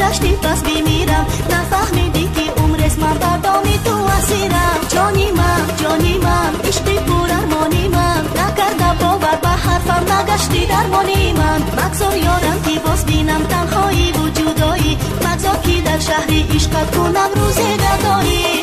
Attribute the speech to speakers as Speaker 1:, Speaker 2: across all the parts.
Speaker 1: نگشتی پس بمیرم. نفهمیدی که عمرست من بر دام تو اسیرم. جانی من عشقی پر ارمانی من، نکرده باور به حرفم نگشتی درمانی من. مگذار یارم که باز بینم تنهایی و جدایی، مگذار که در شهر عشقت کنم روز گدایی.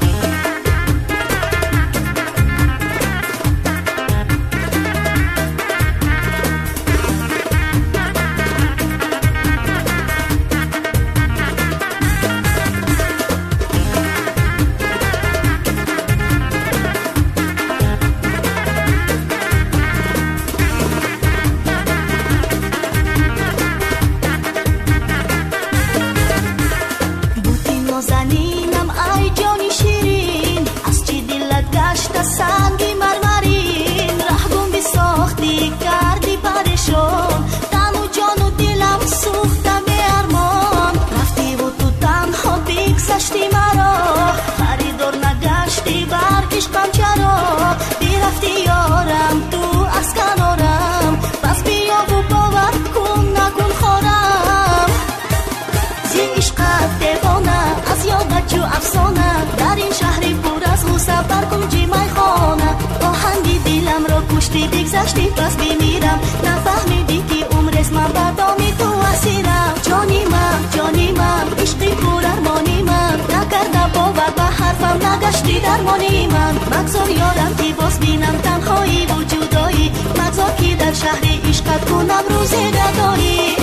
Speaker 1: زنینم ای جانی شیرین، از چی دلت گشت سنگی مرمرین. رهگم بی ساختی کردی پریشان، تن و جان و دلم سوخته به ارمان. رفتی و تو تنها بگذشتی مرا، خریدار نگشتی بر عشقم چرا. برفتی یارم تو از کنارم، پس بیا و باور کن نکن خارم. زی عشقت دیوانه از یادت جو افسانه، در این شهر پر از غصه برکن جیمای خانه. آهنگی دلم را کشتی بگذشتی پس بمیرم. نفهمیدی که عمرست من بر دام تو اسیرم. جانی من عشقی پر ارمانی من، نکرده باور به حرفم نگشتی درمانی من. مگذار یارم که باز بینم تنهایی و جدایی، مگذار که در شهر عشقت کنم روز گدایی.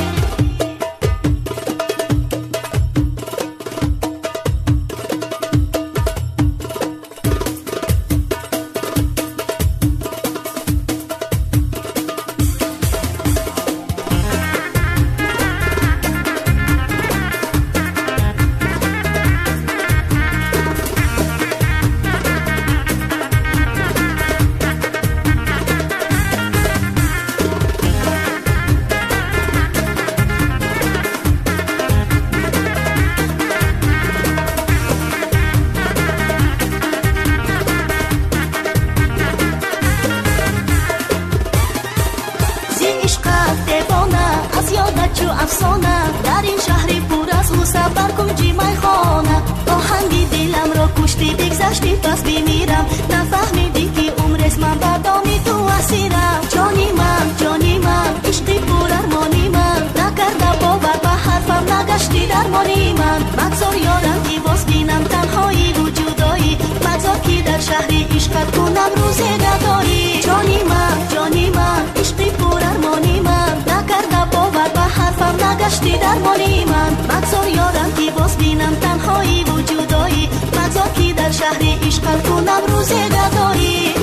Speaker 1: از یادت جو افسانه، در این شهر پر از غصه برکن جیمای خانه. آهنگی دلم را کشتی بگذشتی پس بمیرم. نفهمیدی که عمرست من بر دام تو اسیرم. جانی من عشقی پر ارمانی من، نکرده باور به حرفم نگشتی درمانی من. مگذار یارم که باز بینم تنهایی و جدایی، مگذار که در شهر عشقت کنم روز گدایی. جانی من عشقی پر ارمانی من، نکرده باور به حرفم نگشتی درمانی من. مگذار یارم که باز بینم تنهایی و جدایی، مگذار که در شهر عشقت کنم روز گدایی.